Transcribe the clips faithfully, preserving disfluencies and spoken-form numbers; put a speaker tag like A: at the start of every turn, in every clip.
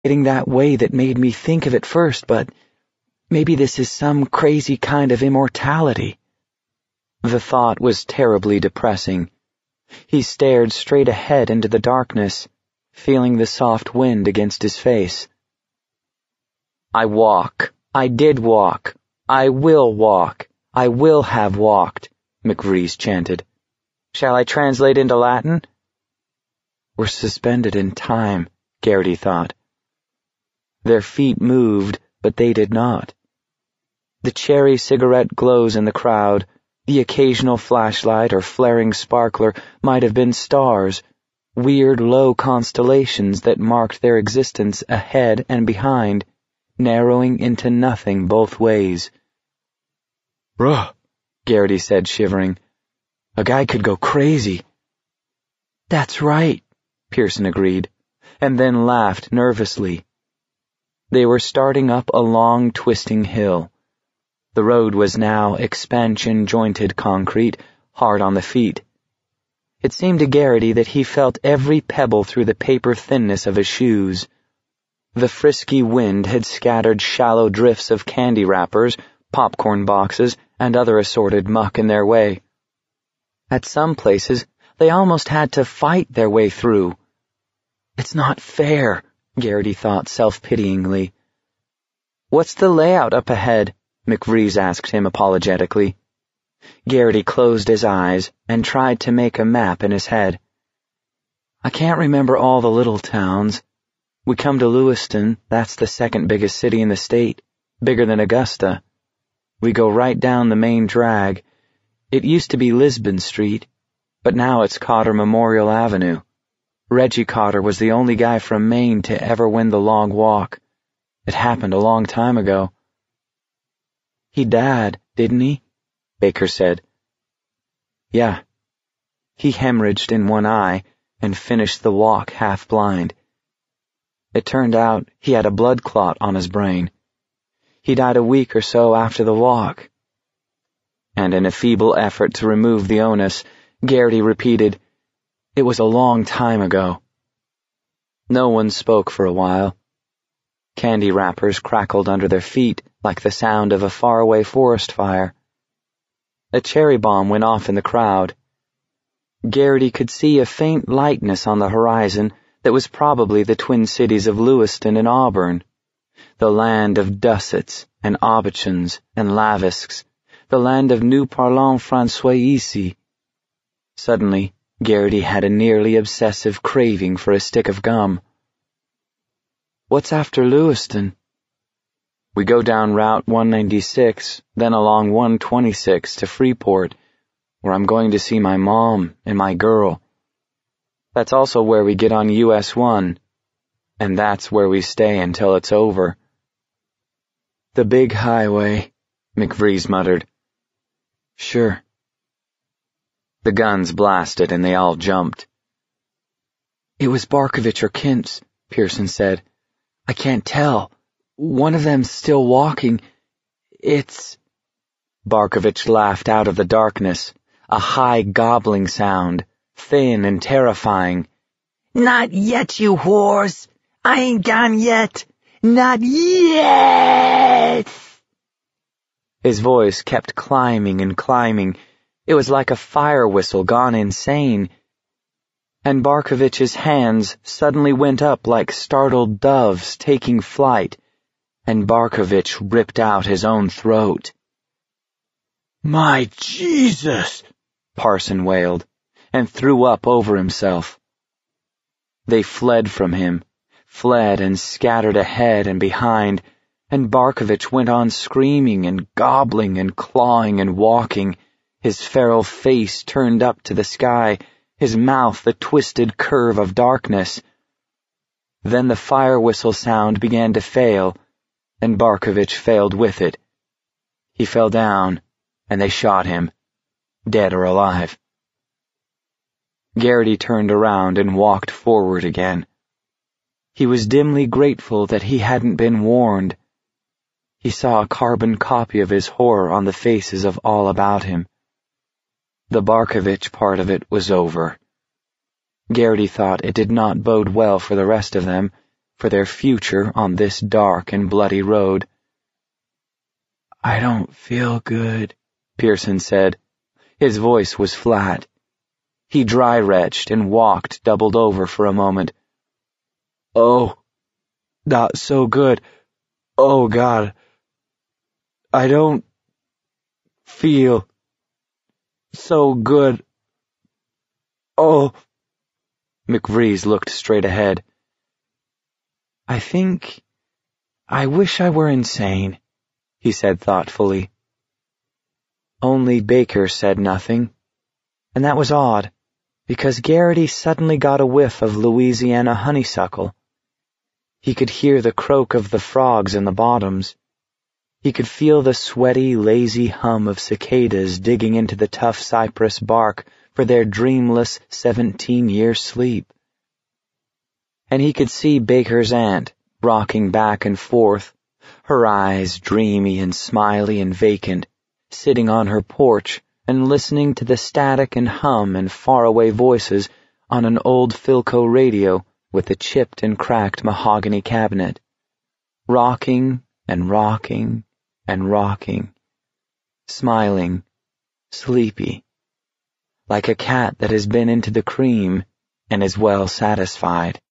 A: getting that way that made me think of it first, but maybe this is some crazy kind of immortality. The thought was terribly depressing. He stared straight ahead into the darkness, feeling the soft wind against his face. I walk. I did walk. I will walk. I will have walked, McVries chanted. Shall I translate into Latin? We're suspended in time, Garrity thought. Their feet moved, but they did not. The cherry cigarette glows in the crowd, the occasional flashlight or flaring sparkler might have been stars, weird low constellations that marked their existence ahead and behind, narrowing into nothing both ways. Bruh, Garrity said, shivering. A guy could go crazy. That's right, Pearson agreed, and then laughed nervously. They were starting up a long, twisting hill. The road was now expansion-jointed concrete, hard on the feet. It seemed to Garrity that he felt every pebble through the paper thinness of his shoes. The frisky wind had scattered shallow drifts of candy wrappers, popcorn boxes, and other assorted muck in their way. At some places, they almost had to fight their way through. It's not fair, Garrity thought self-pityingly. What's the layout up ahead? McVries asked him apologetically. Garrity closed his eyes and tried to make a map in his head. I can't remember all the little towns. We come to Lewiston, that's the second biggest city in the state, bigger than Augusta. We go right down the main drag. It used to be Lisbon Street, but now it's Cotter Memorial Avenue. Reggie Cotter was the only guy from Maine to ever win the long walk. It happened a long time ago. He died, didn't he? Baker said. Yeah. He hemorrhaged in one eye and finished the walk half blind. It turned out he had a blood clot on his brain. He died a week or so after the walk. And in a feeble effort to remove the onus, Garrity repeated, It was a long time ago. No one spoke for a while. Candy wrappers crackled under their feet like the sound of a faraway forest fire. A cherry bomb went off in the crowd. Garrity could see a faint lightness on the horizon that was probably the twin cities of Lewiston and Auburn, the land of Dussets and Aubuchons and Lavisks, the land of Nous parlons François ici. Suddenly, Garrity had a nearly obsessive craving for a stick of gum. What's after Lewiston? We go down Route one ninety-six, then along one twenty-six to Freeport, where I'm going to see my mom and my girl. That's also where we get on U S one, and that's where we stay until it's over. The big highway, McVries muttered. Sure. The guns blasted and they all jumped. It was Barkovich or Kintz, Pearson said. I can't tell. One of them's still walking. It's... Barkovich laughed out of the darkness, a high gobbling sound, thin and terrifying. Not yet, you whores! I ain't gone yet! Not yet! His voice kept climbing and climbing. It was like a fire whistle gone insane. And Barkovich's hands suddenly went up like startled doves taking flight, and Barkovich ripped out his own throat. My Jesus! Parson wailed, and threw up over himself. They fled from him, fled and scattered ahead and behind, and Barkovich went on screaming and gobbling and clawing and walking, his feral face turned up to the sky, his mouth the twisted curve of darkness. Then the fire whistle sound began to fail, and Barkovich failed with it. He fell down, and they shot him, dead or alive. Garrity turned around and walked forward again. He was dimly grateful that he hadn't been warned. He saw a carbon copy of his horror on the faces of all about him. The Barkovich part of it was over. Garrity thought it did not bode well for the rest of them, for their future on this dark and bloody road. "I don't feel good," Pearson said. His voice was flat. He dry-retched and walked doubled over for a moment. "Oh, not so good. Oh, God. I don't feel so good. Oh." McVrees looked straight ahead. "I think I wish I were insane," he said thoughtfully. Only Baker said nothing, and that was odd, because Garrity suddenly got a whiff of Louisiana honeysuckle. He could hear the croak of the frogs in the bottoms. He could feel the sweaty, lazy hum of cicadas digging into the tough cypress bark for their dreamless seventeen-year sleep. And he could see Baker's aunt rocking back and forth, her eyes dreamy and smiley and vacant, sitting on her porch and listening to the static and hum and faraway voices on an old Philco radio with a chipped and cracked mahogany cabinet, rocking and rocking and rocking, smiling, sleepy, like a cat that has been into the cream and is well satisfied.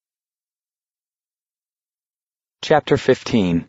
A: Chapter fifteen.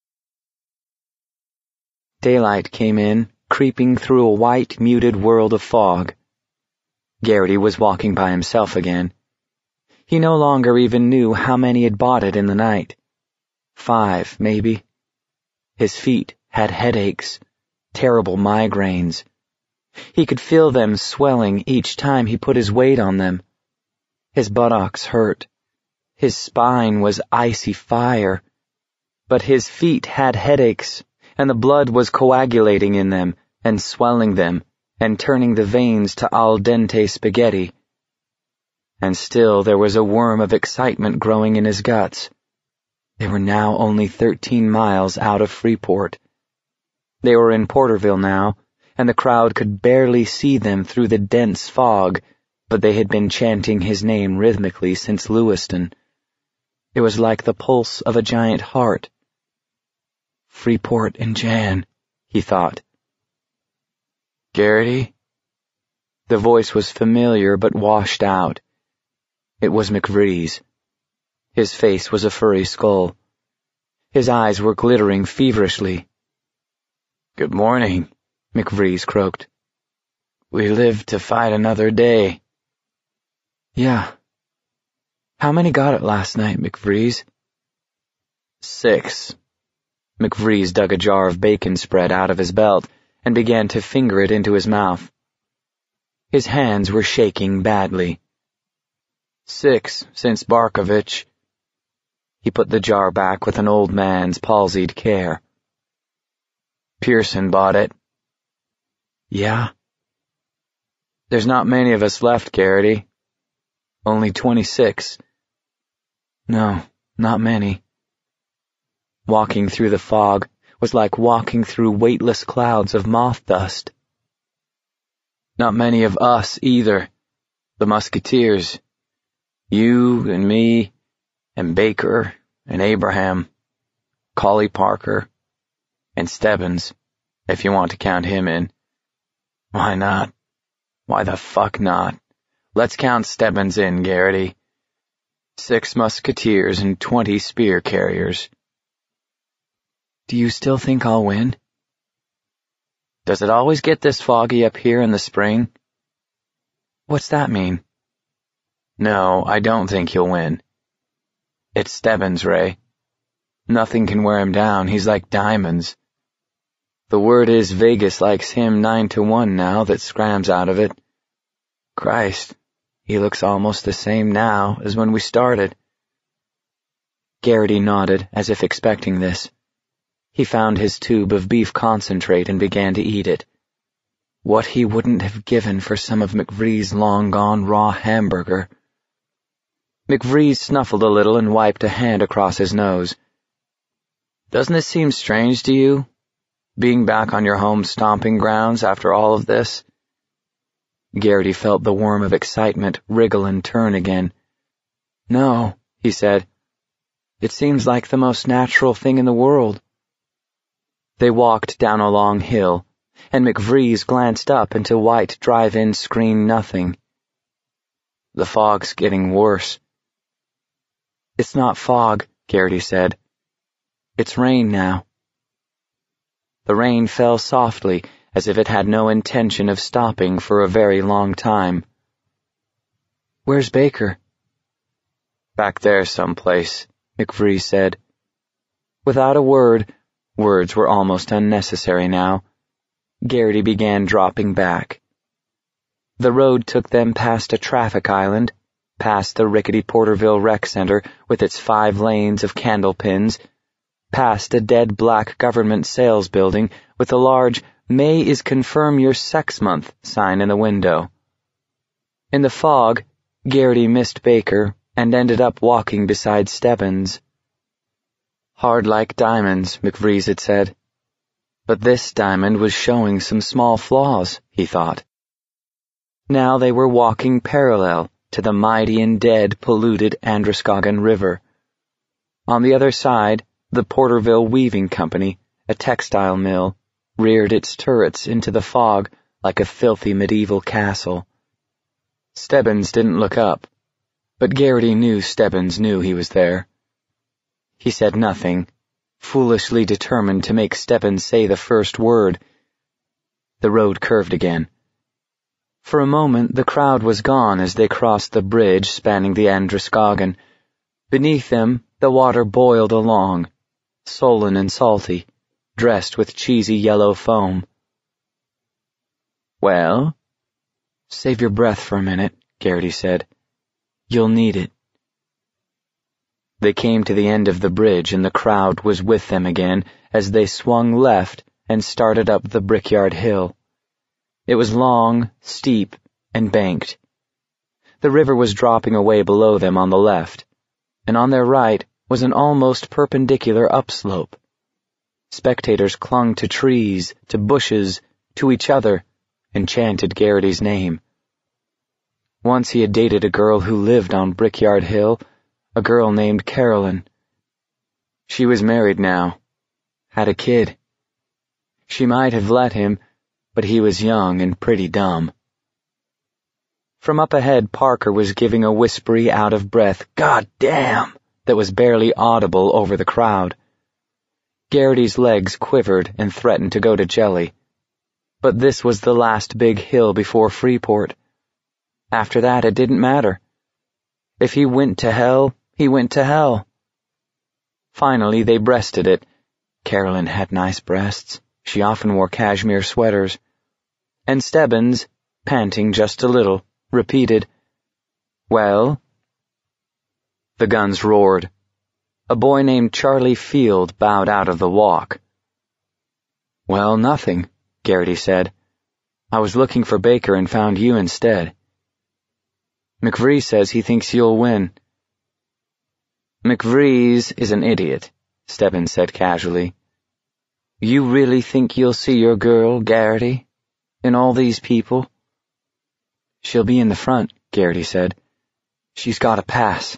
A: Daylight came in, creeping through a white, muted world of fog. Garrity was walking by himself again. He no longer even knew how many had bought it in the night. Five, maybe. His feet had headaches, terrible migraines. He could feel them swelling each time he put his weight on them. His buttocks hurt. His spine was icy fire. But his feet had headaches, and the blood was coagulating in them and swelling them and turning the veins to al dente spaghetti. And still there was a worm of excitement growing in his guts. They were now only thirteen miles out of Freeport. They were in Porterville now, and the crowd could barely see them through the dense fog, but they had been chanting his name rhythmically since Lewiston. It was like the pulse of a giant heart. Freeport and Jan, he thought. "Garrity?" The voice was familiar but washed out. It was McVrees. His face was a furry skull. His eyes were glittering feverishly. "Good morning," McVrees croaked. "We live to fight another day." "Yeah. How many got it last night, McVrees?" "Six." McVrees dug a jar of bacon spread out of his belt and began to finger it into his mouth. His hands were shaking badly. "Six since Barkovich." He put the jar back with an old man's palsied care. "Pearson bought it." "Yeah?" "There's not many of us left, Garrity. Only twenty-six. No, not many." Walking through the fog was like walking through weightless clouds of moth dust. "Not many of us either. The Musketeers. You and me, and Baker, and Abraham, Collie Parker, and Stebbins, if you want to count him in." "Why not? Why the fuck not? Let's count Stebbins in, Garrity. Six Musketeers and twenty spear carriers." "Do you still think I'll win?" "Does it always get this foggy up here in the spring?" "What's that mean?" "No, I don't think he'll win. It's Stebbins, Ray. Nothing can wear him down. He's like diamonds. The word is Vegas likes him nine to one now that Scram's out of it. Christ, he looks almost the same now as when we started." Garrity nodded as if expecting this. He found his tube of beef concentrate and began to eat it. What he wouldn't have given for some of McVrees' long-gone raw hamburger. McVrees snuffled a little and wiped a hand across his nose. "Doesn't it seem strange to you, being back on your home stomping grounds after all of this?" Garrity felt the worm of excitement wriggle and turn again. "No," he said. It seems like the most natural thing in the world. They walked down a long hill, and McVrees glanced up into white drive-in screen nothing. The fog's getting worse. It's not fog, Garrity said. It's rain now. The rain fell softly, as if it had no intention of stopping for a very long time. Where's Baker? Back there someplace, McVrees said. Without a word, words were almost unnecessary now, Garrity began dropping back. The road took them past a traffic island, past the rickety Porterville Rec Center with its five lanes of candle pins, past a dead black government sales building with a large May is Confirm Your Sex Month sign in the window. In the fog, Garrity missed Baker and ended up walking beside Stebbins. Hard like diamonds, McVrees had said. But this diamond was showing some small flaws, he thought. Now they were walking parallel to the mighty and dead, polluted Androscoggin River. On the other side, the Porterville Weaving Company, a textile mill, reared its turrets into the fog like a filthy medieval castle. Stebbins didn't look up, but Garrity knew Stebbins knew he was there. He said nothing, foolishly determined to make Stebbins say the first word. The road curved again. For a moment the crowd was gone as they crossed the bridge spanning the Androscoggin. Beneath them the water boiled along, sullen and salty, dressed with cheesy yellow foam. Well? Save your breath for a minute, Garrity said. You'll need it. They came to the end of the bridge and the crowd was with them again as they swung left and started up the Brickyard Hill. It was long, steep, and banked. The river was dropping away below them on the left, and on their right was an almost perpendicular upslope. Spectators clung to trees, to bushes, to each other, and chanted Garrity's name. Once he had dated a girl who lived on Brickyard Hill, a girl named Carolyn. She was married now, had a kid. She might have let him, but he was young and pretty dumb. From up ahead, Parker was giving a whispery, out-of-breath "God damn!" that was barely audible over the crowd. Garrity's legs quivered and threatened to go to jelly. But this was the last big hill before Freeport. After that, it didn't matter. If he went to hell, he went to hell. Finally, they breasted it. Carolyn had nice breasts. She often wore cashmere sweaters. And Stebbins, panting just a little, repeated, Well? The guns roared. A boy named Charlie Field bowed out of the walk. Well, nothing, Garrity said. I was looking for Baker and found you instead. McVrees says he thinks you'll win. McVrees is an idiot, Stebbins said casually. You really think you'll see your girl, Garrity, in all these people? She'll be in the front, Garrity said. She's got a pass.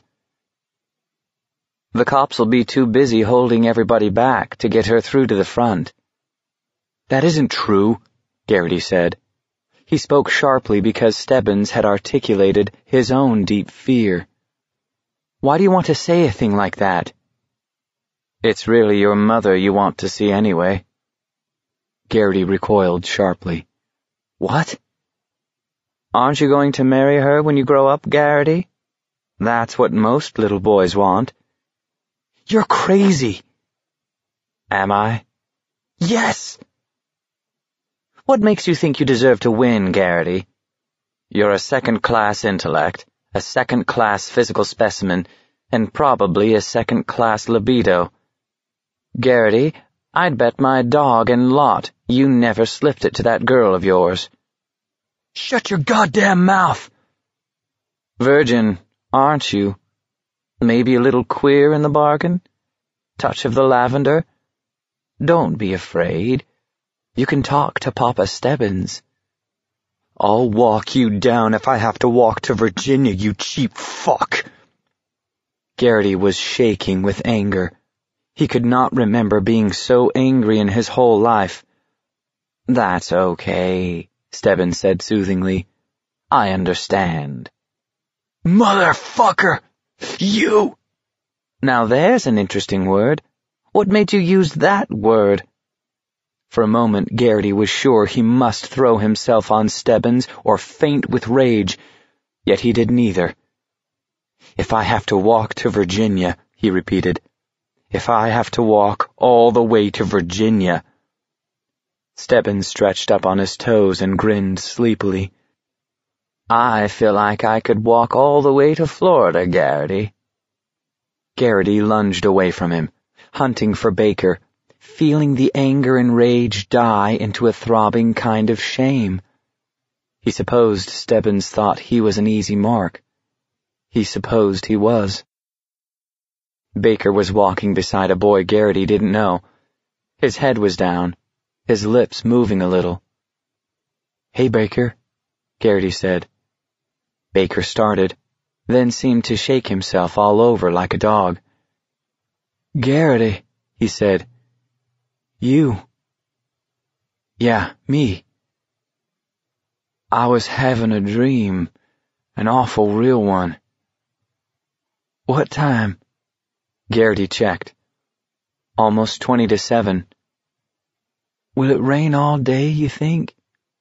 A: The cops'll be too busy holding everybody back to get her through to the front. That isn't true, Garrity said. He spoke sharply because Stebbins had articulated his own deep fear. Why do you want to say a thing like that? It's really your mother you want to see anyway. Garrity recoiled sharply. What? Aren't you going to marry her when you grow up, Garrity? That's what most little boys want. You're crazy. Am I? Yes! What makes you think you deserve to win, Garrity? You're a second-class intellect, a second-class physical specimen, and probably a second-class libido. Garrity, I'd bet my dog and lot you never slipped it to that girl of yours. Shut your goddamn mouth! Virgin, aren't you? Maybe a little queer in the bargain? Touch of the lavender? Don't be afraid. You can talk to Papa Stebbins. I'll walk you down if I have to walk to Virginia, you cheap fuck. Garrity was shaking with anger. He could not remember being so angry in his whole life. "That's okay," Stebbins said soothingly. "I understand." "Motherfucker! You!" "Now there's an interesting word. What made you use that word?" For a moment Garrity was sure he must throw himself on Stebbins or faint with rage, yet he did neither. "If I have to walk to Virginia," he repeated. "If I have to walk all the way to Virginia." Stebbins stretched up on his toes and grinned sleepily. "I feel like I could walk all the way to Florida, Garrity." Garrity lunged away from him, hunting for Baker, feeling the anger and rage die into a throbbing kind of shame. He supposed Stebbins thought he was an easy mark. He supposed he was. Baker was walking beside a boy Garrity didn't know. His head was down, his lips moving a little. "Hey, Baker," Garrity said. Baker started, then seemed to shake himself all over like a dog. "Garrity," he said. "You." "Yeah, me. I was having a dream, an awful real one." "What time?" Garrity checked. "Almost twenty to seven." "Will it rain all day, you think?"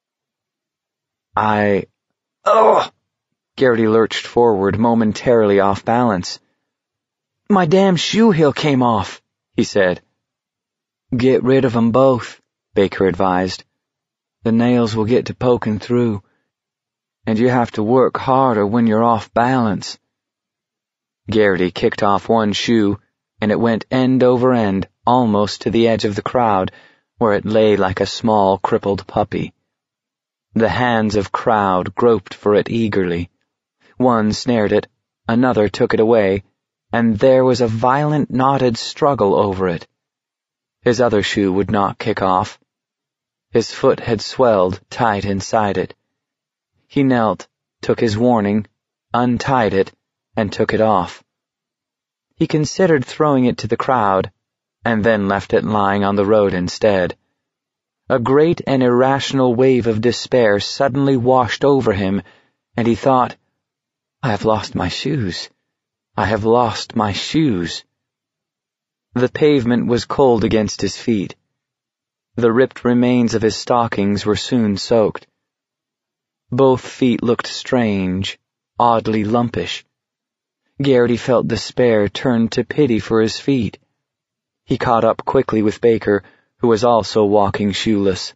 A: I... Ugh! Garrity lurched forward, momentarily off balance. "My damn shoe heel came off," he said. "Get rid of 'em both," Baker advised. "The nails will get to poking through, and you have to work harder when you're off balance." Garrity kicked off one shoe, and it went end over end, almost to the edge of the crowd, where it lay like a small, crippled puppy. The hands of crowd groped for it eagerly. One snared it, another took it away, and there was a violent knotted struggle over it. His other shoe would not kick off. His foot had swelled tight inside it. He knelt, took his warning, untied it, and took it off. He considered throwing it to the crowd, and then left it lying on the road instead. A great and irrational wave of despair suddenly washed over him, and he thought, "I have lost my shoes. I have lost my shoes." The pavement was cold against his feet. The ripped remains of his stockings were soon soaked. Both feet looked strange, oddly lumpish. Garrity felt despair turn to pity for his feet. He caught up quickly with Baker, who was also walking shoeless.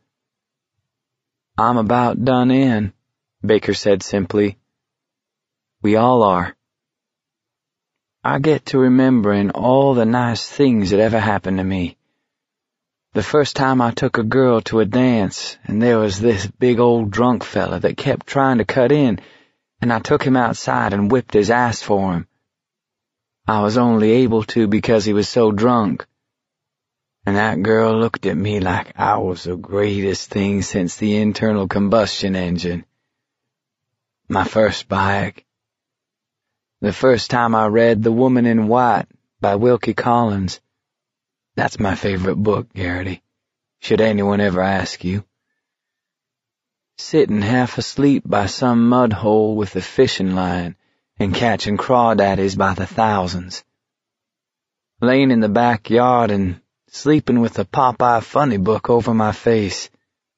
A: "I'm about done in," Baker said simply. "We all are." "I get to remembering all the nice things that ever happened to me. The first time I took a girl to a dance, and there was this big old drunk fella that kept trying to cut in, and I took him outside and whipped his ass for him. I was only able to because he was so drunk. And that girl looked at me like I was the greatest thing since the internal combustion engine. My first bike. The first time I read The Woman in White by Wilkie Collins. That's my favorite book, Garrity, should anyone ever ask you. Sitting half asleep by some mud hole with a fishing line and catching crawdaddies by the thousands. Laying in the backyard and sleeping with a Popeye funny book over my face.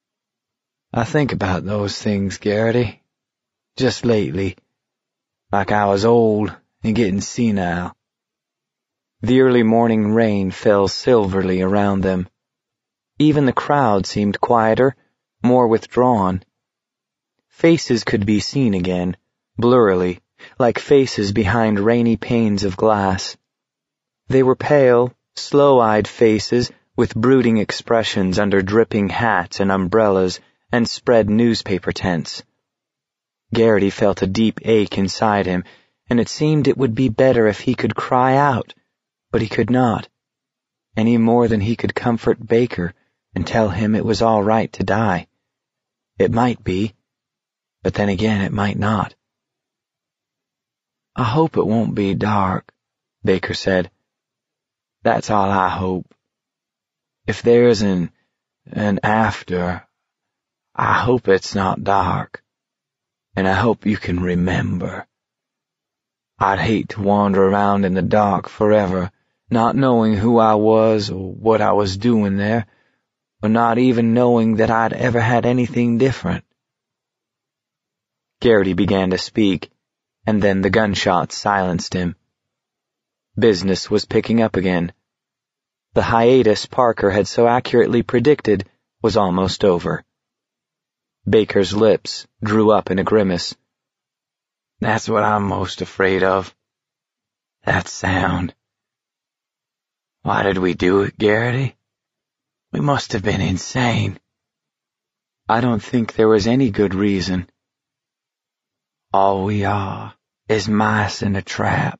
A: I think about those things, Garrity, just lately, like I was old and getting senile. The early morning rain fell silverly around them. Even the crowd seemed quieter, more withdrawn. Faces could be seen again, blurrily, like faces behind rainy panes of glass. They were pale, slow-eyed faces with brooding expressions under dripping hats and umbrellas and spread newspaper tents. Garrity felt a deep ache inside him, and it seemed it would be better if he could cry out, but he could not, any more than he could comfort Baker and tell him it was all right to die. It might be, but then again it might not. I hope it won't be dark, Baker said. That's all I hope. If there's an, an after, I hope it's not dark, and I hope you can remember. I'd hate to wander around in the dark forever, not knowing who I was or what I was doing there, or not even knowing that I'd ever had anything different. Garrity began to speak, and then the gunshots silenced him. Business was picking up again. The hiatus Parker had so accurately predicted was almost over. Baker's lips drew up in a grimace. That's what I'm most afraid of. That sound. Why did we do it, Garrity? We must have been insane. I don't think there was any good reason. All we are is mice in a trap.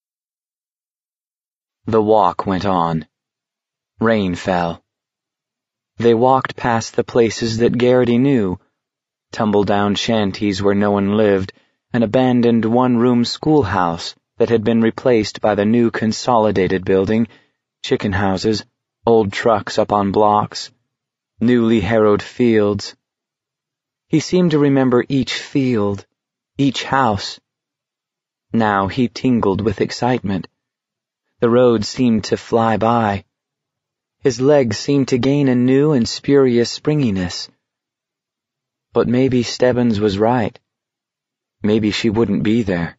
A: The walk went on. Rain fell. They walked past the places that Garrity knew, tumble-down shanties where no one lived, an abandoned one-room schoolhouse that had been replaced by the new consolidated building, chicken houses, old trucks up on blocks, newly harrowed fields. He seemed to remember each field, each house. Now he tingled with excitement. The road seemed to fly by. His legs seemed to gain a new and spurious springiness. But maybe Stebbins was right. Maybe she wouldn't be there.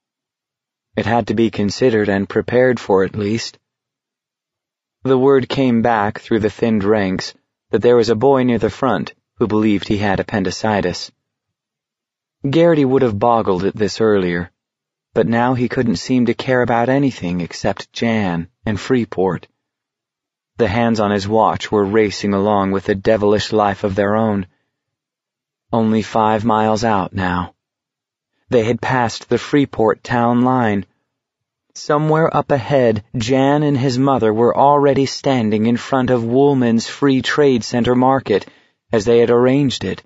A: It had to be considered and prepared for at least. The word came back through the thinned ranks that there was a boy near the front who believed he had appendicitis. Garrity would have boggled at this earlier, but now he couldn't seem to care about anything except Jan and Freeport. The hands on his watch were racing along with a devilish life of their own. Only five miles out now. They had passed the Freeport town line. Somewhere up ahead, Jan and his mother were already standing in front of Woolman's Free Trade Center market, as they had arranged it.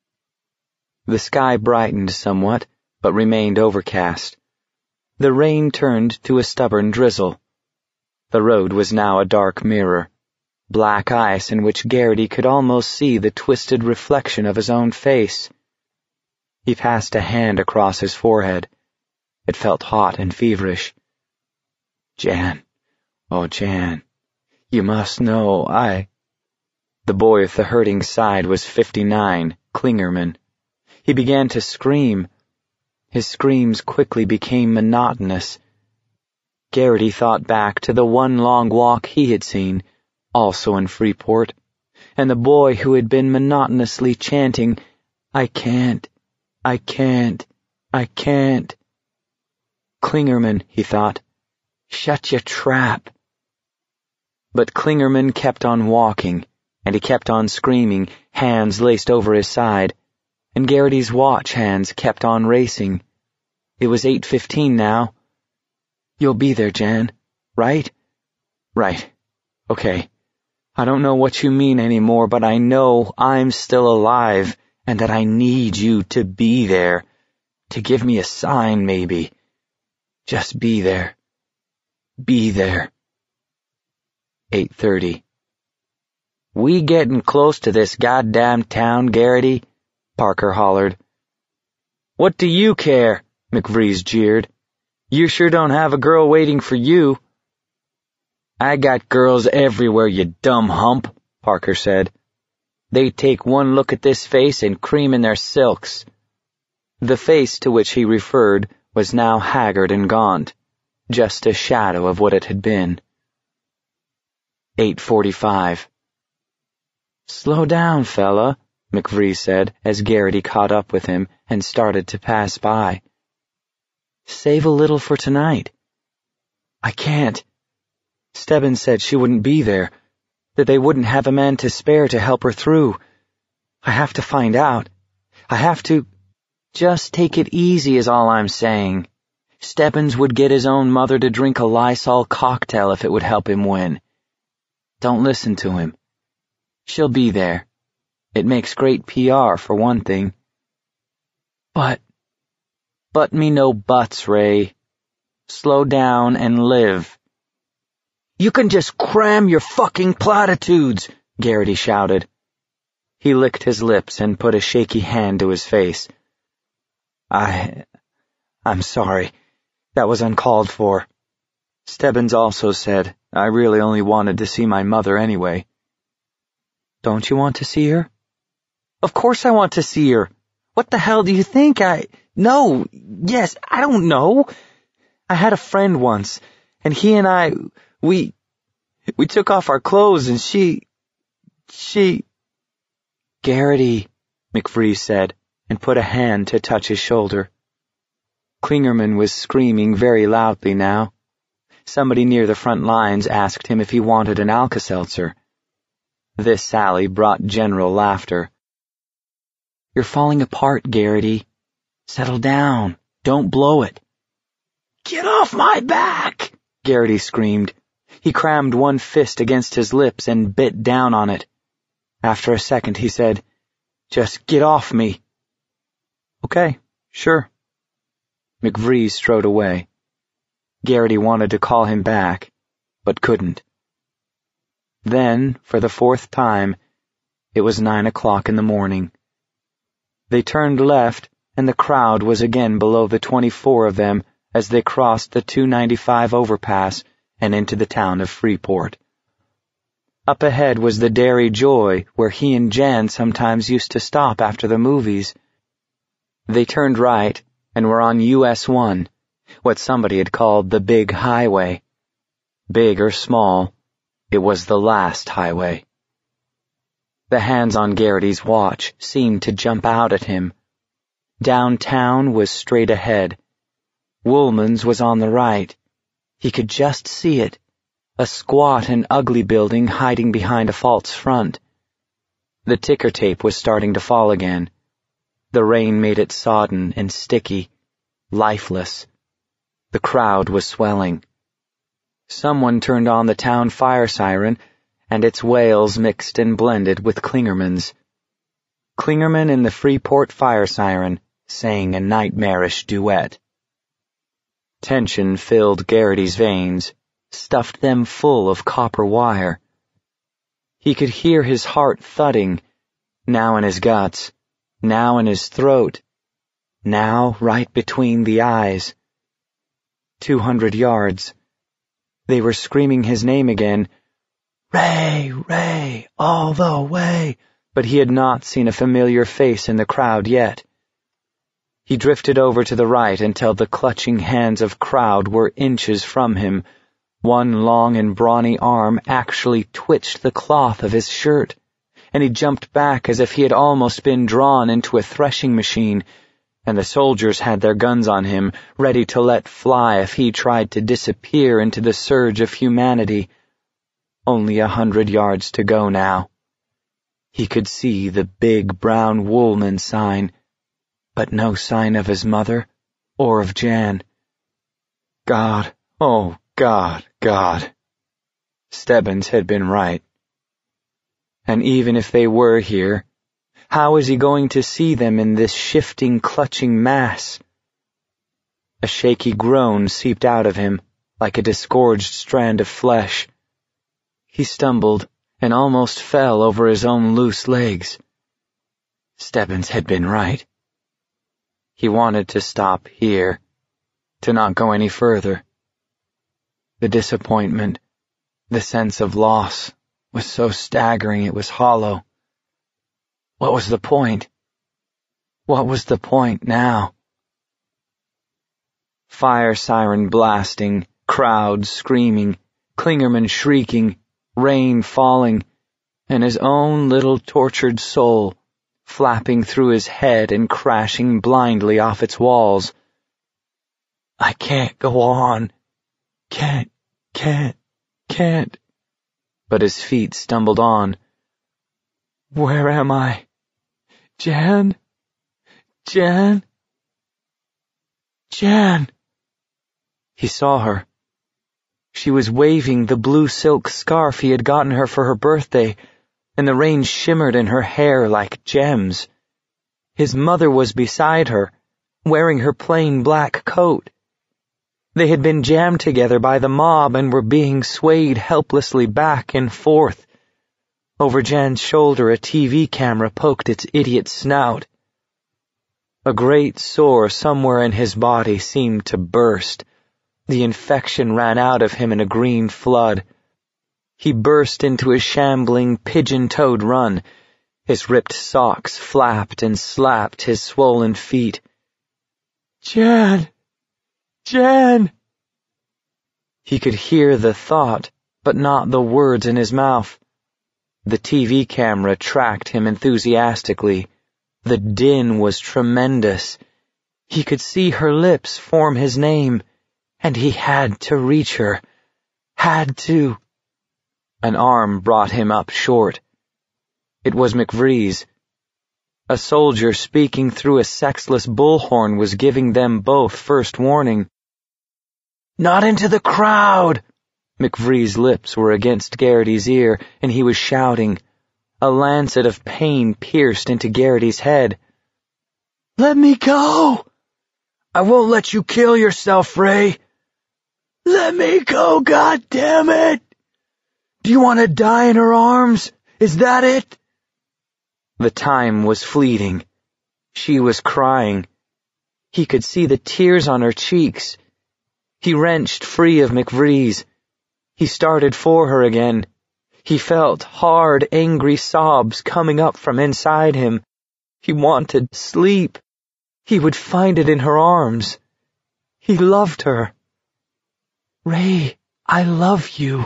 A: The sky brightened somewhat, but remained overcast. The rain turned to a stubborn drizzle. The road was now a dark mirror, black ice in which Garrity could almost see the twisted reflection of his own face. He passed a hand across his forehead. It felt hot and feverish. Jan, oh Jan, you must know, I... The boy with the hurting side was fifty-nine, Klingerman. He began to scream. His screams quickly became monotonous. Garrity thought back to the one long walk he had seen, also in Freeport, and the boy who had been monotonously chanting, I can't, I can't, I can't. Klingerman, he thought, shut your trap. But Klingerman kept on walking, and he kept on screaming, hands laced over his side, and Garrity's watch hands kept on racing. It was eight fifteen now. You'll be there, Jan, right? Right. Okay. I don't know what you mean anymore, but I know I'm still alive, and that I need you to be there, to give me a sign, maybe. Just be there. Be there. eight thirty. We getting close to this goddamn town, Garrity? Parker hollered. What do you care? McVrees jeered. You sure don't have a girl waiting for you. I got girls everywhere, you dumb hump, Parker said. They take one look at this face and cream in their silks. The face to which he referred was now haggard and gaunt, just a shadow of what it had been. eight forty-five. Slow down, fella, McVrees said as Garrity caught up with him and started to pass by. Save a little for tonight. I can't. Stebbins said she wouldn't be there, that they wouldn't have a man to spare to help her through. I have to find out. I have to... Just take it easy is all I'm saying. Stebbins would get his own mother to drink a Lysol cocktail if it would help him win. Don't listen to him. She'll be there. It makes great P R, for one thing. But... But me no buts, Ray. Slow down and live. You can just cram your fucking platitudes, Garrity shouted. He licked his lips and put a shaky hand to his face. I... I'm sorry. That was uncalled for. Stebbins also said, I really only wanted to see my mother anyway. Don't you want to see her? Of course I want to see her. What the hell do you think I... No, yes, I don't know. I had a friend once, and he and I, we... We took off our clothes and she... She... Garrity, McVrees said, and put a hand to touch his shoulder. Klingerman was screaming very loudly now. Somebody near the front lines asked him if he wanted an Alka-Seltzer. This sally brought general laughter. You're falling apart, Garrity. Settle down. Don't blow it. Get off my back! Garrity screamed. He crammed one fist against his lips and bit down on it. After a second, he said, Just get off me. Okay, sure. McVrees strode away. Garrity wanted to call him back, but couldn't. Then, for the fourth time, it was nine o'clock in the morning. They turned left, and the crowd was again below the twenty-four of them as they crossed the two ninety-five overpass and into the town of Freeport. Up ahead was the Dairy Joy, where he and Jan sometimes used to stop after the movies. They turned right and were on U S one, what somebody had called the Big Highway. Big or small, it was the last highway. The hands on Garrity's watch seemed to jump out at him. Downtown was straight ahead. Woolman's was on the right. He could just see it, a squat and ugly building hiding behind a false front. The ticker tape was starting to fall again. The rain made it sodden and sticky, lifeless. The crowd was swelling. Someone turned on the town fire siren, and its wails mixed and blended with Klingerman's. Klingerman and the Freeport fire siren sang a nightmarish duet. Tension filled Garrity's veins, stuffed them full of copper wire. He could hear his heart thudding, now in his guts, now in his throat, now right between the eyes. Two hundred yards. They were screaming his name again, Ray, Ray, all the way, but he had not seen a familiar face in the crowd yet. He drifted over to the right until the clutching hands of crowd were inches from him. One long and brawny arm actually twitched the cloth of his shirt, and he jumped back as if he had almost been drawn into a threshing machine, and the soldiers had their guns on him, ready to let fly if he tried to disappear into the surge of humanity. Only a hundred yards to go now. He could see the big brown Woolman sign, but no sign of his mother or of Jan. God, oh God, God. Stebbins had been right. And even if they were here, how was he going to see them in this shifting, clutching mass? A shaky groan seeped out of him, like a disgorged strand of flesh. He stumbled and almost fell over his own loose legs. Stebbins had been right. He wanted to stop here, to not go any further. The disappointment, the sense of loss, was so staggering it was hollow. What was the point? What was the point now? Fire siren blasting, crowd screaming, Klingerman shrieking, rain falling, and his own little tortured soul flapping through his head and crashing blindly off its walls. I can't go on. Can't, can't, can't. But his feet stumbled on. Where am I? Jan? Jan? Jan! He saw her. She was waving the blue silk scarf he had gotten her for her birthday, and the rain shimmered in her hair like gems. His mother was beside her, wearing her plain black coat. They had been jammed together by the mob and were being swayed helplessly back and forth. Over Jan's shoulder, a T V camera poked its idiot snout. A great sore somewhere in his body seemed to burst. The infection ran out of him in a green flood. He burst into a shambling, pigeon-toed run. His ripped socks flapped and slapped his swollen feet. Jan! Jan! He could hear the thought, but not the words in his mouth. The T V camera tracked him enthusiastically. The din was tremendous. He could see her lips form his name, and he had to reach her. Had to. An arm brought him up short. It was McVree's. A soldier speaking through a sexless bullhorn was giving them both first warning. "Not into the crowd!" McVree's lips were against Garrity's ear, and he was shouting. A lancet of pain pierced into Garrity's head. "Let me go! I won't let you kill yourself, Ray! Let me go, goddammit! Do you want to die in her arms? Is that it?" The time was fleeting. She was crying. He could see the tears on her cheeks. He wrenched free of McVree's. He started for her again. He felt hard, angry sobs coming up from inside him. He wanted sleep. He would find it in her arms. He loved her. "Ray, I love you."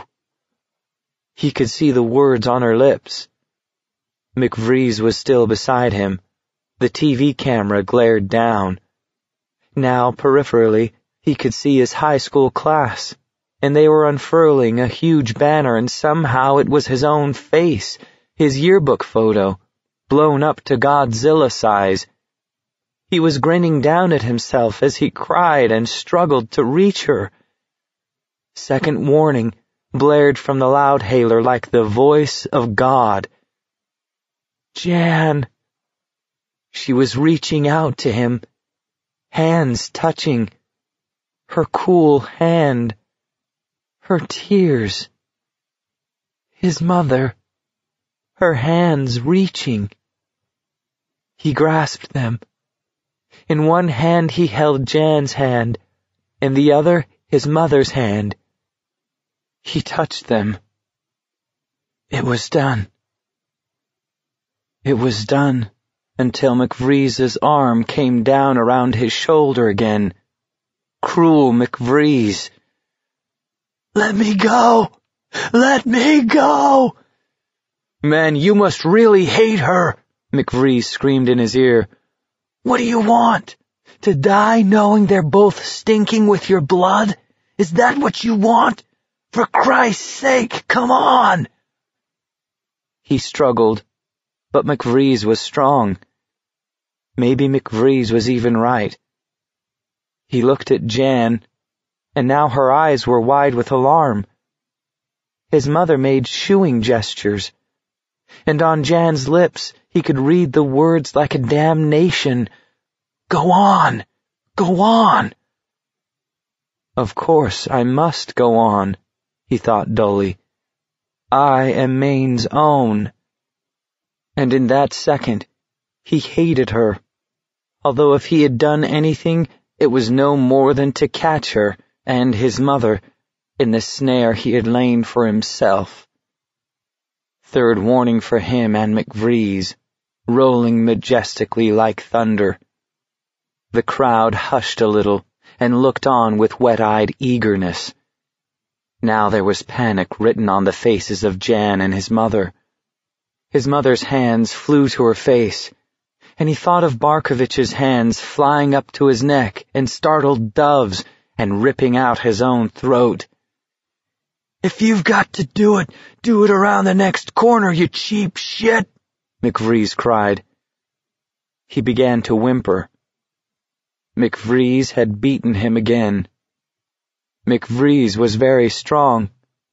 A: He could see the words on her lips. McVree's was still beside him. The T V camera glared down. Now, peripherally, he could see his high school class, and they were unfurling a huge banner, and somehow it was his own face, his yearbook photo, blown up to Godzilla size. He was grinning down at himself as he cried and struggled to reach her. Second warning blared from the loudhailer like the voice of God. Jan. She was reaching out to him, hands touching, her cool hand, her tears. His mother, her hands reaching. He grasped them. In one hand he held Jan's hand, in the other his mother's hand. He touched them. It was done. It was done until McVree's arm came down around his shoulder again. Cruel McVree's. "Let me go! Let me go!" "Man, you must really hate her," McVree screamed in his ear. "What do you want? To die knowing they're both stinking with your blood? Is that what you want? For Christ's sake, come on!" He struggled, but McVree's was strong. Maybe McVree's was even right. He looked at Jan, and now her eyes were wide with alarm. His mother made shooing gestures, and on Jan's lips he could read the words like a damnation. "Go on! Go on!" Of course I must go on, he thought dully. I am Maine's own. And in that second, he hated her, although if he had done anything, it was no more than to catch her and his mother in the snare he had lain for himself. Third warning for him and McVree's, rolling majestically like thunder. The crowd hushed a little and looked on with wet-eyed eagerness. Now there was panic written on the faces of Jan and his mother. His mother's hands flew to her face, and he thought of Barkovich's hands flying up to his neck and startled doves and ripping out his own throat. "If you've got to do it, do it around the next corner, you cheap shit," McVree's cried. He began to whimper. McVree's had beaten him again. McVree's was very strong.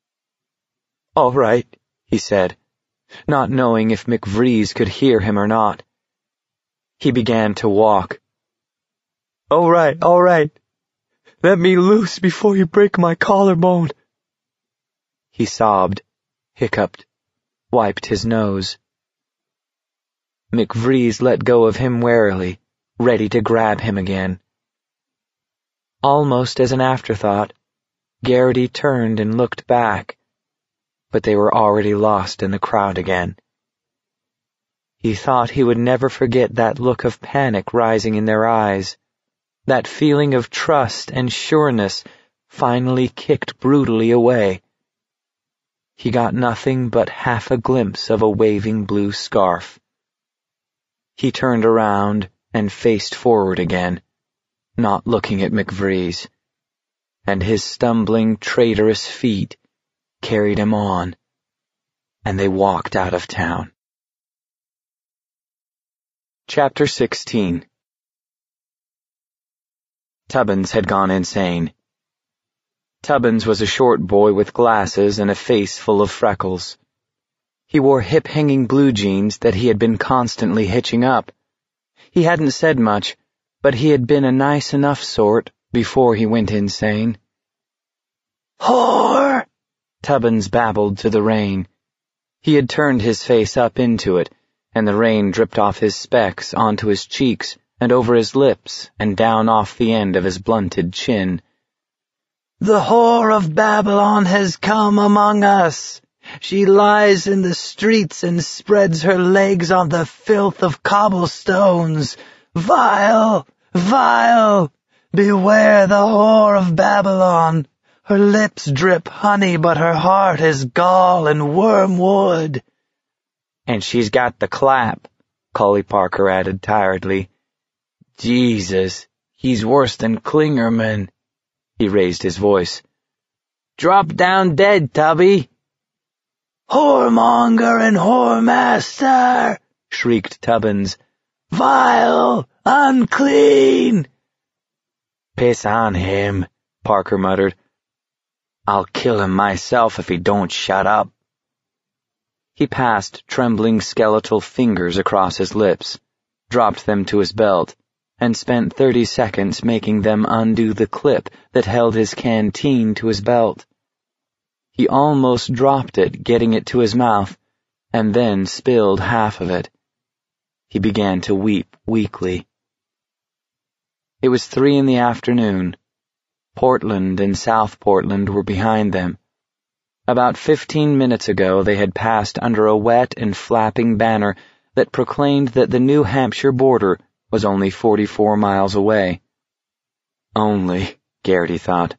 A: "All right," he said, not knowing if McVree's could hear him or not. He began to walk. "All right, all right. Let me loose before you break my collarbone." He sobbed, hiccuped, wiped his nose. McVrees let go of him warily, ready to grab him again. Almost as an afterthought, Garrity turned and looked back, but they were already lost in the crowd again. He thought he would never forget that look of panic rising in their eyes, that feeling of trust and sureness finally kicked brutally away. He got nothing but half a glimpse of a waving blue scarf. He turned around and faced forward again, not looking at McVrees, and his stumbling, traitorous feet carried him on, and they walked out of town. Chapter sixteen. Tubbins had gone insane. Tubbins was a short boy with glasses and a face full of freckles. He wore hip-hanging blue jeans that he had been constantly hitching up. He hadn't said much, but he had been a nice enough sort before he went insane. "Whore!" Tubbins babbled to the rain. He had turned his face up into it, and the rain dripped off his specs onto his cheeks and over his lips and down off the end of his blunted chin. "The whore of Babylon has come among us. She lies in the streets and spreads her legs on the filth of cobblestones. Vile, vile, beware the whore of Babylon. Her lips drip honey, but her heart is gall and wormwood." "And she's got the clap," Collie Parker added tiredly. "Jesus, he's worse than Klingerman." He raised his voice. "Drop down dead, Tubby." "Whoremonger and whoremaster!" shrieked Tubbins. "Vile! Unclean!" "Piss on him," Parker muttered. "I'll kill him myself if he don't shut up." He passed trembling skeletal fingers across his lips, dropped them to his belt, and spent thirty seconds making them undo the clip that held his canteen to his belt. He almost dropped it, getting it to his mouth, and then spilled half of it. He began to weep weakly. It was three in the afternoon. Portland and South Portland were behind them. About fifteen minutes ago they had passed under a wet and flapping banner that proclaimed that the New Hampshire border was only forty-four miles away. Only, Garrity thought.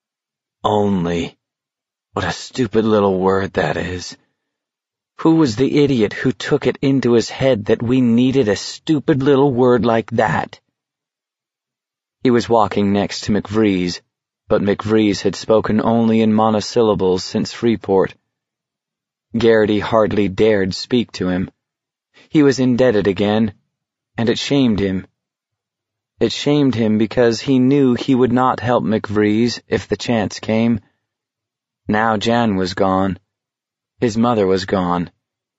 A: Only. What a stupid little word that is. Who was the idiot who took it into his head that we needed a stupid little word like that? He was walking next to McVrees, but McVrees had spoken only in monosyllables since Freeport. Garrity hardly dared speak to him. He was indebted again, and it shamed him. It shamed him because he knew he would not help McVrees if the chance came. Now Jan was gone. His mother was gone.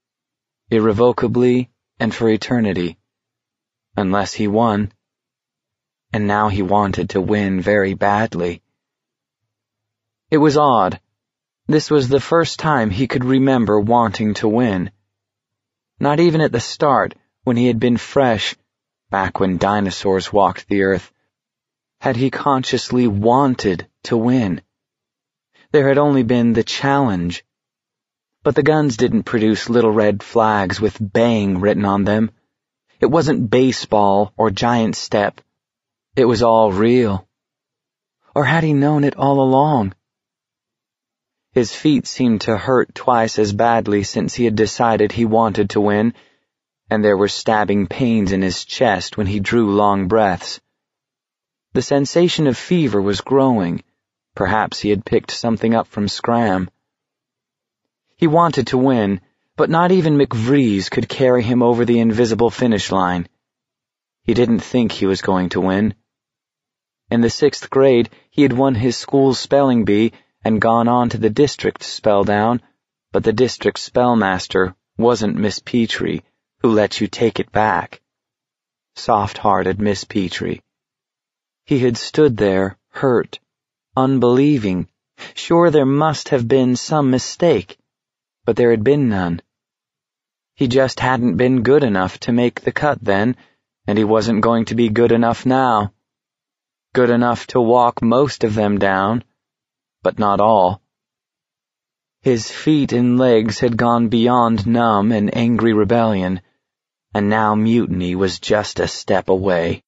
A: Irrevocably and for eternity. Unless he won. And now he wanted to win very badly. It was odd. This was the first time he could remember wanting to win. Not even at the start, when he had been fresh, back when dinosaurs walked the earth, had he consciously wanted to win. There had only been the challenge. But the guns didn't produce little red flags with bang written on them. It wasn't baseball or giant step. It was all real. Or had he known it all along? His feet seemed to hurt twice as badly since he had decided he wanted to win, and there were stabbing pains in his chest when he drew long breaths. The sensation of fever was growing. Perhaps he had picked something up from Scram. He wanted to win, but not even McVrees could carry him over the invisible finish line. He didn't think he was going to win. In the sixth grade, he had won his school's spelling bee and gone on to the district spell down, but the district spellmaster wasn't Miss Petrie, who let you take it back. Soft-hearted Miss Petrie. He had stood there hurt, unbelieving. Sure, there must have been some mistake, but there had been none. He just hadn't been good enough to make the cut then, and he wasn't going to be good enough now. Good enough to walk most of them down, but not all. His feet and legs had gone beyond numb and angry rebellion, and now mutiny was just a step away.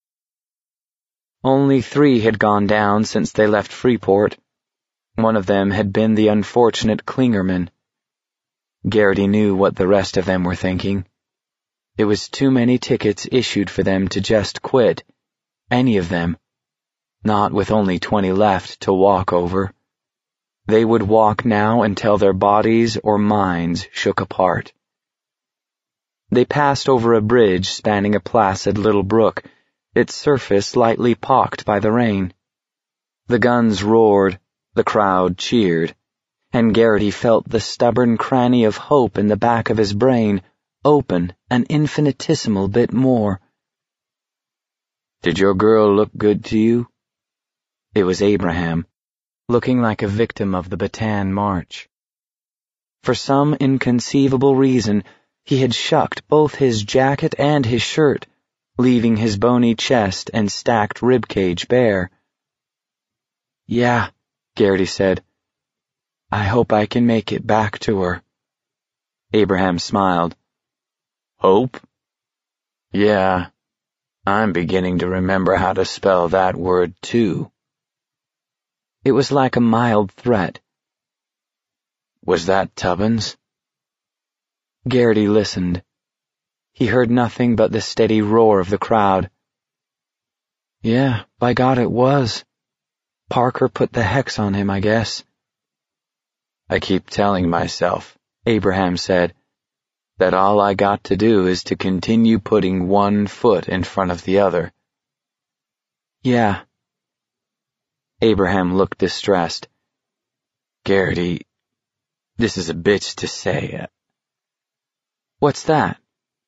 A: Only three had gone down since they left Freeport. One of them had been the unfortunate Klingerman. Garrity knew what the rest of them were thinking. It was too many tickets issued for them to just quit, any of them, not with only twenty left to walk over. They would walk now until their bodies or minds shook apart. They passed over a bridge spanning a placid little brook, its surface lightly pocked by the rain. The guns roared, the crowd cheered, and Garrity felt the stubborn cranny of hope in the back of his brain open an infinitesimal bit more. "Did your girl look good to you?" It was Abraham, looking like a victim of the Bataan March. For some inconceivable reason, he had shucked both his jacket and his shirt, leaving his bony chest and stacked ribcage bare. "Yeah," Garrity said. "I hope I can make it back to her." Abraham smiled. "Hope? Yeah, I'm beginning to remember how to spell that word, too." It was like a mild threat. "Was that Tubbins?" Garrity listened. He heard nothing but the steady roar of the crowd. "Yeah, by God it was. Parker put the hex on him, I guess." "I keep telling myself," Abraham said, "that all I got to do is to continue putting one foot in front of the other." "Yeah." Abraham looked distressed. "Garrity, this is a bitch to say." "What's that?"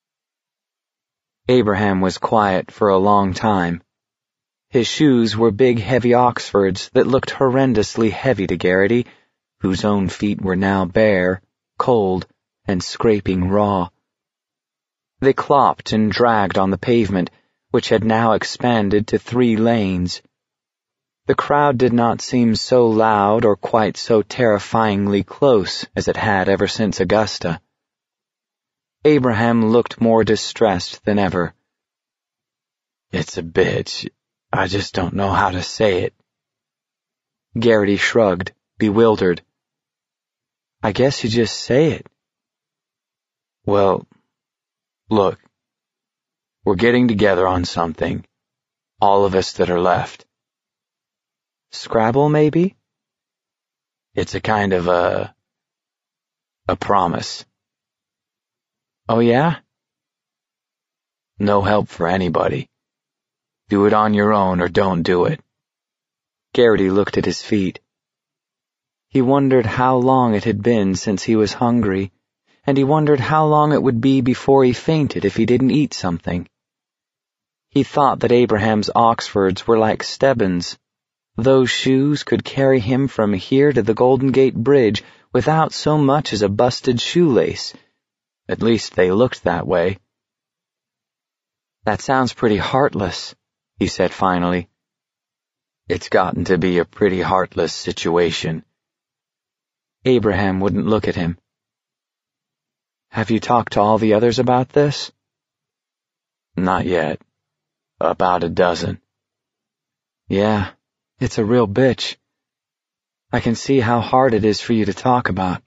A: Abraham was quiet for a long time. His shoes were big, heavy Oxfords that looked horrendously heavy to Garrity, whose own feet were now bare, cold, and scraping raw. They clopped and dragged on the pavement, which had now expanded to three lanes. The crowd did not seem so loud or quite so terrifyingly close as it had ever since Augusta. Abraham looked more distressed than ever. "It's a bitch. I just don't know how to say it." Garrity shrugged, bewildered. "I guess you just say it." "Well, look, we're getting together on something, all of us that are left." "Scrabble, maybe?" "It's a kind of a... a promise." "Oh, yeah?" "No help for anybody. Do it on your own or don't do it." Garrity looked at his feet. He wondered how long it had been since he was hungry, and he wondered how long it would be before he fainted if he didn't eat something. He thought that Abraham's Oxfords were like Stebbins. Those shoes could carry him from here to the Golden Gate Bridge without so much as a busted shoelace. At least they looked that way. "That sounds pretty heartless," he said finally. "It's gotten to be a pretty heartless situation." Abraham wouldn't look at him. "Have you talked to all the others about this?" "Not yet. About a dozen." "Yeah, it's a real bitch. I can see how hard it is for you to talk about."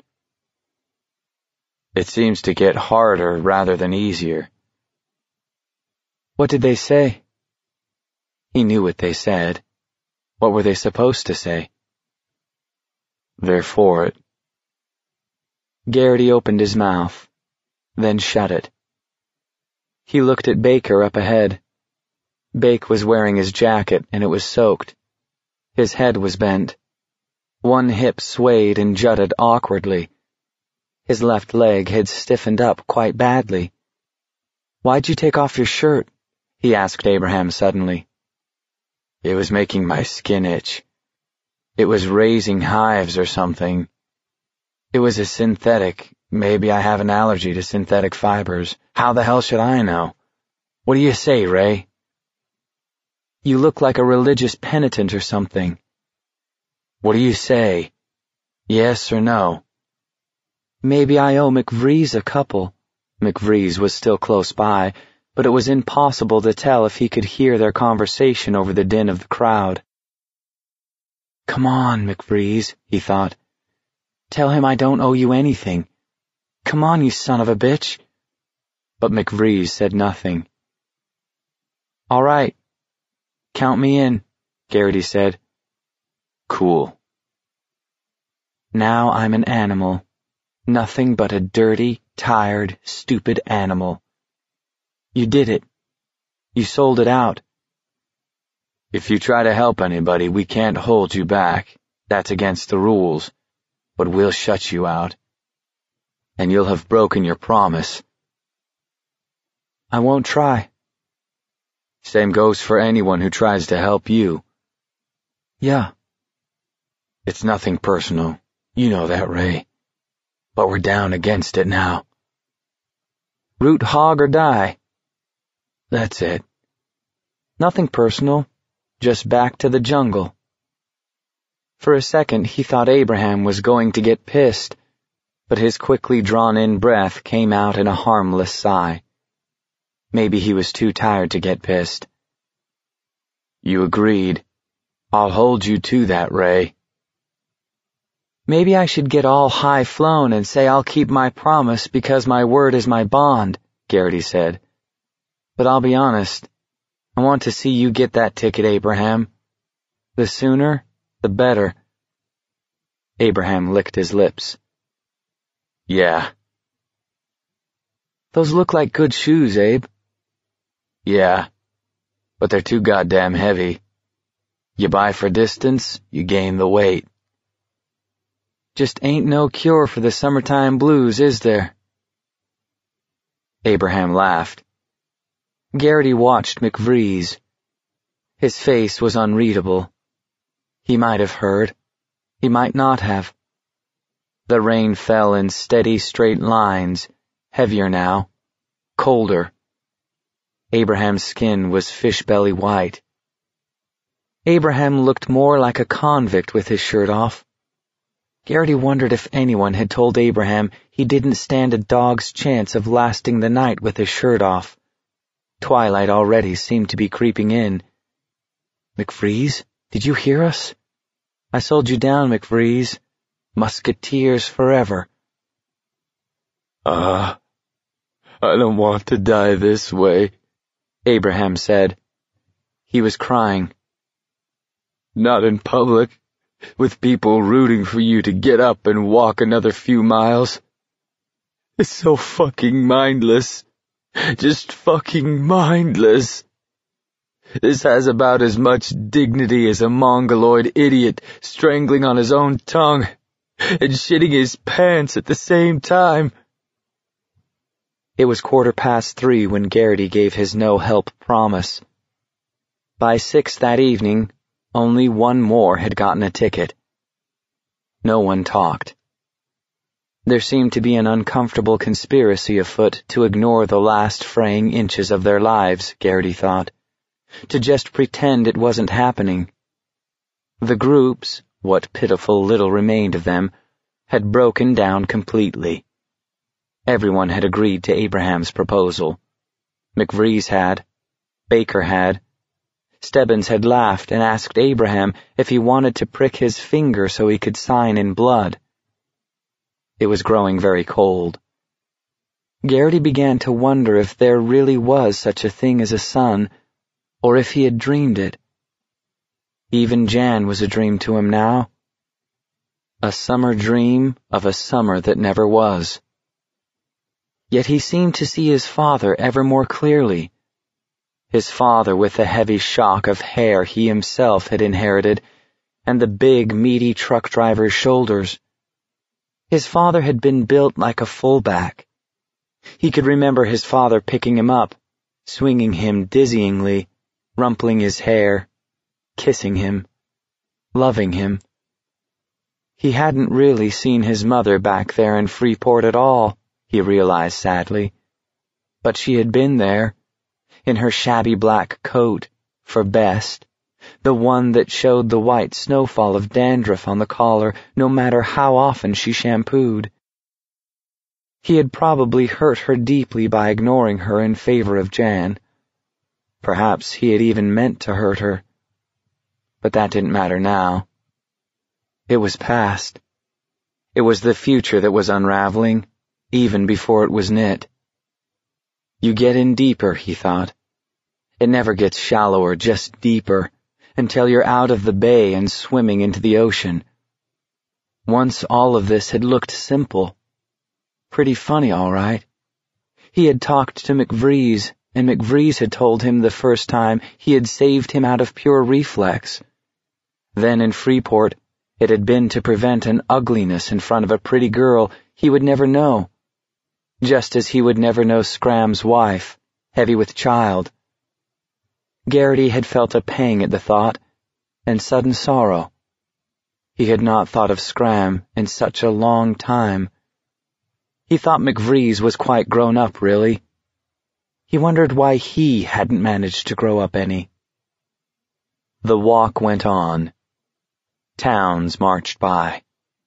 A: "It seems to get harder rather than easier." "What did they say?" He knew what they said. What were they supposed to say? "They're for it." Garrity opened his mouth, then shut it. He looked at Baker up ahead. Bake was wearing his jacket, and it was soaked. His head was bent. One hip swayed and jutted awkwardly. His left leg had stiffened up quite badly. "Why'd you take off your shirt?" he asked Abraham suddenly. It was making my skin itch. It was raising hives or something. It was a synthetic. Maybe I have an allergy to synthetic fibers. How the hell should I know? What do you say, Ray? You look like a religious penitent or something. What do you say? Yes or no? Maybe I owe McVrees a couple. McVrees was still close by, but it was impossible to tell if he could hear their conversation over the din of the crowd. Come on, McVrees, he thought. Tell him I don't owe you anything. Come on, you son of a bitch. But McVrees said nothing. All right. Count me in, Garrity said. Cool. Now I'm an animal. Nothing but a dirty, tired, stupid animal. You did it. You sold it out. If you try to help anybody, we can't hold you back. That's against the rules. But we'll shut you out. And you'll have broken your promise. I won't try. Same goes for anyone who tries to help you. Yeah. It's nothing personal. You know that, Ray. But we're down against it now. Root hog or die. That's it. Nothing personal. Just back to the jungle. For a second he thought Abraham was going to get pissed, but his quickly drawn-in breath came out in a harmless sigh. Maybe he was too tired to get pissed. You agreed. I'll hold you to that, Ray. Maybe I should get all high-flown and say I'll keep my promise because my word is my bond, Garrity said. But I'll be honest. I want to see you get that ticket, Abraham. The sooner, the better. Abraham licked his lips. Yeah. Those look like good shoes, Abe. Yeah, but they're too goddamn heavy. You buy for distance, you gain the weight. Just ain't no cure for the summertime blues, is there? Abraham laughed. Garrity watched McVrees. His face was unreadable. He might have heard. He might not have. The rain fell in steady, straight lines, heavier now, colder. Abraham's skin was fish-belly white. Abraham looked more like a convict with his shirt off. Garrity wondered if anyone had told Abraham he didn't stand a dog's chance of lasting the night with his shirt off. Twilight already seemed to be creeping in. McVrees, did you hear us? I sold you down, McVrees. Musketeers forever. Ah, uh, I don't want to die this way, Abraham said. He was crying. Not in public, with people rooting for you to get up and walk another few miles. It's so fucking mindless. Just fucking mindless. This has about as much dignity as a mongoloid idiot strangling on his own tongue and shitting his pants at the same time. It was quarter past three when Garrity gave his no-help promise. By six that evening, only one more had gotten a ticket. No one talked. There seemed to be an uncomfortable conspiracy afoot to ignore the last fraying inches of their lives, Garrity thought, to just pretend it wasn't happening. The groups, what pitiful little remained of them, had broken down completely. Everyone had agreed to Abraham's proposal. McVrees had. Baker had. Stebbins had laughed and asked Abraham if he wanted to prick his finger so he could sign in blood. It was growing very cold. Garrity began to wonder if there really was such a thing as a sun, or if he had dreamed it. Even Jan was a dream to him now. A summer dream of a summer that never was. Yet he seemed to see his father ever more clearly. His father with the heavy shock of hair he himself had inherited, and the big, meaty truck driver's shoulders. His father had been built like a fullback. He could remember his father picking him up, swinging him dizzyingly, rumpling his hair, kissing him, loving him. He hadn't really seen his mother back there in Freeport at all, he realized sadly. But she had been there, in her shabby black coat, for best, the one that showed the white snowfall of dandruff on the collar no matter how often she shampooed. He had probably hurt her deeply by ignoring her in favor of Jan. Perhaps he had even meant to hurt her. But that didn't matter now. It was past. It was the future that was unraveling, even before it was knit. You get in deeper, he thought. It never gets shallower, just deeper, until you're out of the bay and swimming into the ocean. Once all of this had looked simple. Pretty funny, all right. He had talked to McVries, and McVries had told him the first time he had saved him out of pure reflex. Then in Freeport, it had been to prevent an ugliness in front of a pretty girl he would never know, just as he would never know Scram's wife, heavy with child. Garrity had felt a pang at the thought, and sudden sorrow. He had not thought of Scram in such a long time. He thought McVries was quite grown up, really. He wondered why he hadn't managed to grow up any. The walk went on. Towns marched by.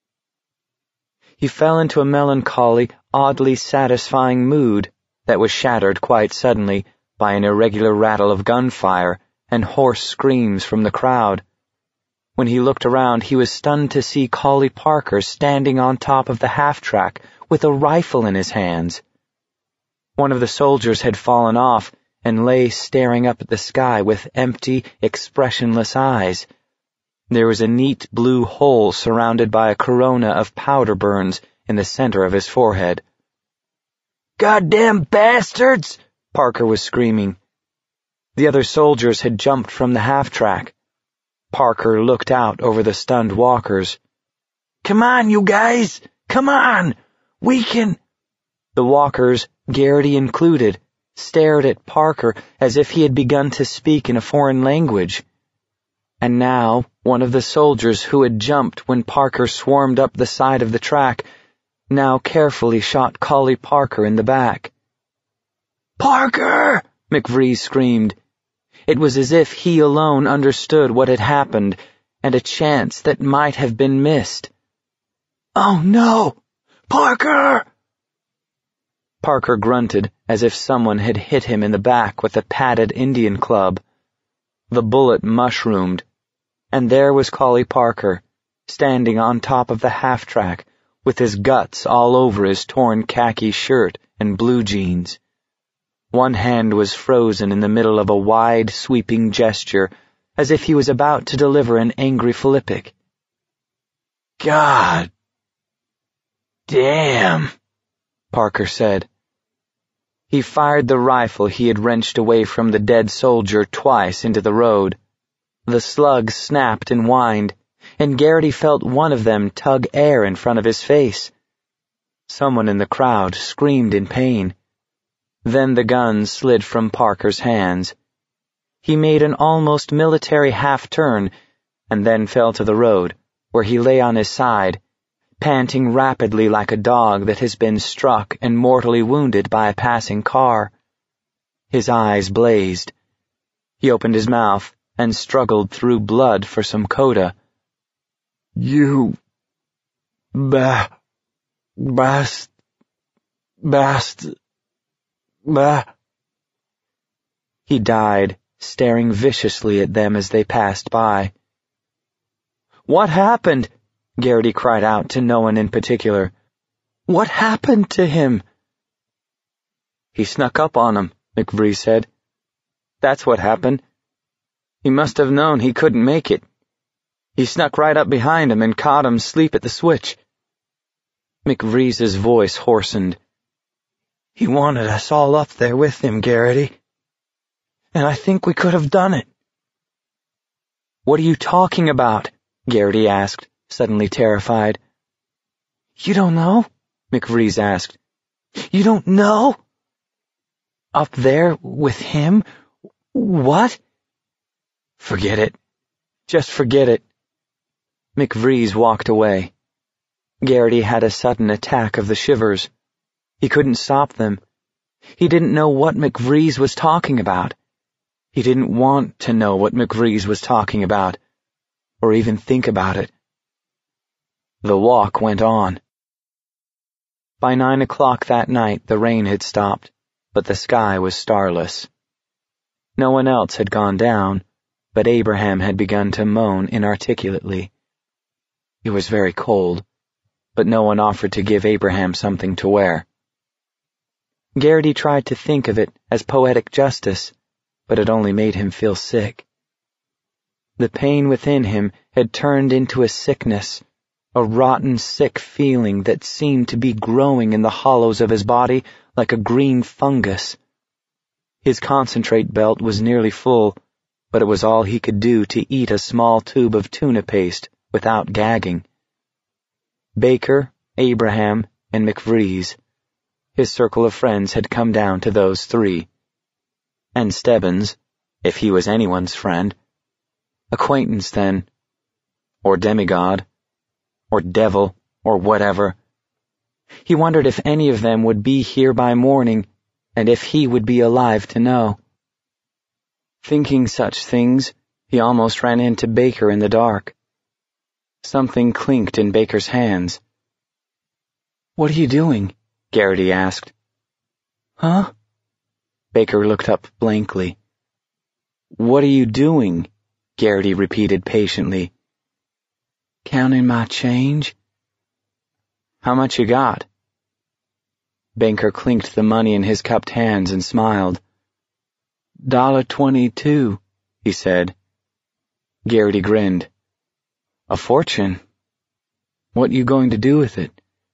A: He fell into a melancholy, oddly satisfying mood that was shattered quite suddenly by an irregular rattle of gunfire and hoarse screams from the crowd. When he looked around, he was stunned to see Collie Parker standing on top of the half-track with a rifle in his hands. One of the soldiers had fallen off and lay staring up at the sky with empty, expressionless eyes. There was a neat blue hole surrounded by a corona of powder burns in the center of his forehead. "Goddamn bastards!" Parker was screaming. The other soldiers had jumped from the half-track. Parker looked out over the stunned walkers. "Come on, you guys! Come on! We can—" The walkers, Garrity included, stared at Parker as if he had begun to speak in a foreign language. And now, one of the soldiers who had jumped when Parker swarmed up the side of the track, now carefully shot Collie Parker in the back. "Parker!" McVries screamed. It was as if he alone understood what had happened, and a chance that might have been missed. "Oh no! Parker!" Parker grunted as if someone had hit him in the back with a padded Indian club. The bullet mushroomed, and there was Collie Parker, standing on top of the half-track, with his guts all over his torn khaki shirt and blue jeans. One hand was frozen in the middle of a wide, sweeping gesture, as if he was about to deliver an angry philippic. "God damn," Parker said. He fired the rifle he had wrenched away from the dead soldier twice into the road. The slugs snapped and whined, and Garrity felt one of them tug air in front of his face. Someone in the crowd screamed in pain. Then the gun slid from Parker's hands. He made an almost military half-turn, and then fell to the road, where he lay on his side, panting rapidly like a dog that has been struck and mortally wounded by a passing car. His eyes blazed. He opened his mouth and struggled through blood for some coda. "You... ba... bast... bast... ba..." He died, staring viciously at them as they passed by. "What happened?" Garrity cried out to no one in particular. "What happened to him?" "He snuck up on him," McVries said. "That's what happened. He must have known he couldn't make it. He snuck right up behind him and caught him asleep at the switch." McVries's voice hoarsened. "He wanted us all up there with him, Garrity. And I think we could have done it." "What are you talking about?" Garrity asked, suddenly terrified. "You don't know?" McVries asked. "You don't know? Up there with him? What?" "Forget it," Just forget it." McVrees walked away. Garrity had a sudden attack of the shivers. He couldn't stop them. He didn't know what McVrees was talking about. He didn't want to know what McVrees was talking about, or even think about it. The walk went on. By nine o'clock that night, the rain had stopped, but the sky was starless. No one else had gone down, but Abraham had begun to moan inarticulately. It was very cold, but no one offered to give Abraham something to wear. Garrity tried to think of it as poetic justice, but it only made him feel sick. The pain within him had turned into a sickness, a rotten, sick feeling that seemed to be growing in the hollows of his body like a green fungus. His concentrate belt was nearly full, but it was all he could do to eat a small tube of tuna paste without gagging. Baker, Abraham, and McVrees. His circle of friends had come down to those three. And Stebbins, if he was anyone's friend. Acquaintance, then. Or demigod. Or devil, or whatever. He wondered if any of them would be here by morning, and if he would be alive to know. Thinking such things, he almost ran into Baker in the dark. Something clinked in Baker's hands. "What are you doing?" Garrity asked. "Huh?" Baker looked up blankly. "What are you doing?" Garrity repeated patiently. "Counting my change." "How much you got?" Baker clinked the money in his cupped hands and smiled. Dollar twenty-two, he said. Garrity grinned. "A fortune. What you going to do with it?"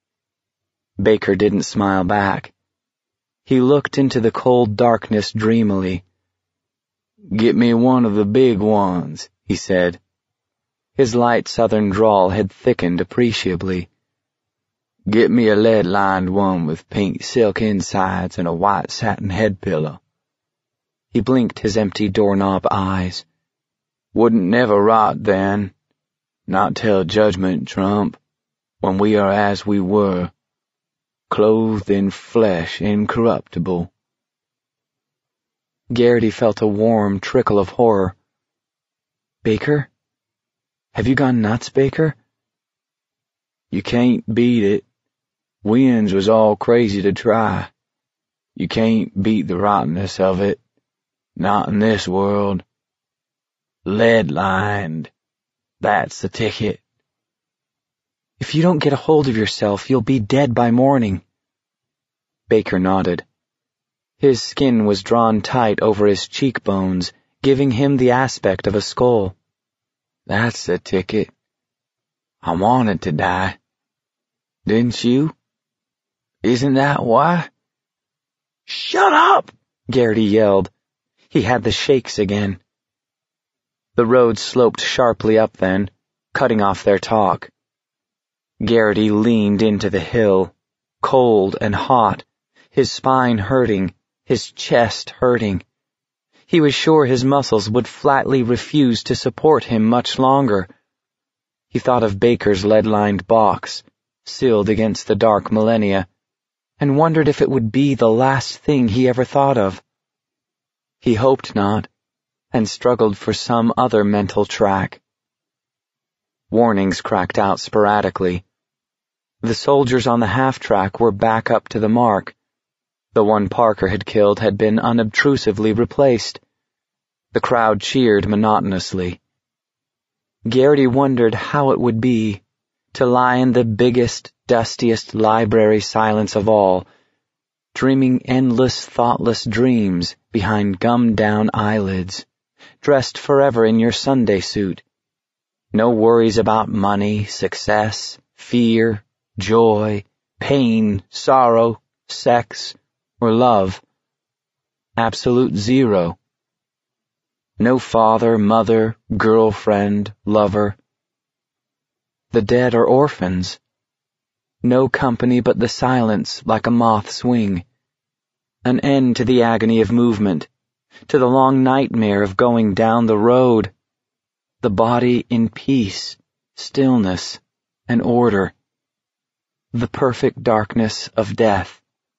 A: Baker didn't smile back. He looked into the cold darkness dreamily. "Get me one of the big ones," he said. His light southern drawl had thickened appreciably. "Get me a lead-lined one with pink silk insides and a white satin head pillow." He blinked his empty doorknob eyes. "Wouldn't never rot then. Not till judgment trump, when we are as we were, clothed in flesh incorruptible." Garrity felt a warm trickle of horror. "Baker? Have you gone nuts, Baker?" "You can't beat it. Winds was all crazy to try. You can't beat the rottenness of it. Not in this world. Lead-lined. That's the ticket." "If you don't get a hold of yourself, you'll be dead by morning." Baker nodded. His skin was drawn tight over his cheekbones, giving him the aspect of a skull. "That's the ticket. I wanted to die. Didn't you? Isn't that why?" "Shut up!" Garrity yelled. He had the shakes again. The road sloped sharply up then, cutting off their talk. Garrity leaned into the hill, cold and hot, his spine hurting, his chest hurting. He was sure his muscles would flatly refuse to support him much longer. He thought of Baker's lead-lined box, sealed against the dark millennia, and wondered if it would be the last thing he ever thought of. He hoped not, and struggled for some other mental track. Warnings cracked out sporadically. The soldiers on the half-track were back up to the mark. The one Parker had killed had been unobtrusively replaced. The crowd cheered monotonously. Garrity wondered how it would be to lie in the biggest, dustiest library silence of all, dreaming endless, thoughtless dreams behind gummed-down eyelids, dressed forever in your Sunday suit. No worries about money, success, fear, joy, pain, sorrow, sex, or love. Absolute zero. No father, mother, girlfriend, lover. The dead are orphans. No company but the silence like a moth's wing. An end to the agony of movement, to the long nightmare of going down the road. the body in peace, stillness, and order, the perfect darkness of death.